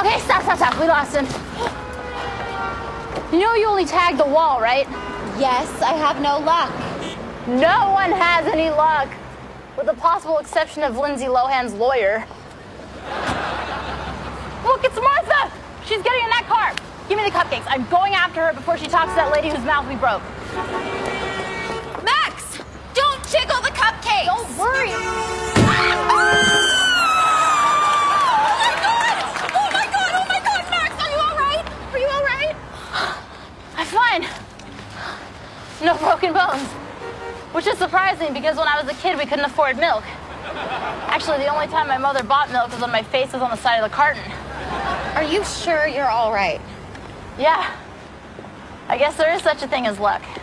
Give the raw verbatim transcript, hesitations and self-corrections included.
Okay, stop, stop, stop. We lost him. You know you only tagged the wall, right? Yes, I have no luck. No one has any luck, with the possible exception of Lindsay Lohan's lawyer. Look, it's Martha! She's getting in that car. Give me the cupcakes. I'm going after her before she talks to that lady whose mouth we broke. Max, don't jiggle the cupcakes. Don't worry. Fine. No broken bones. Which is surprising because when I was a kid, we couldn't afford milk. Actually, the only time my mother bought milk was when my face was on the side of the carton. Are you sure you're all right? Yeah. I guess there is such a thing as luck.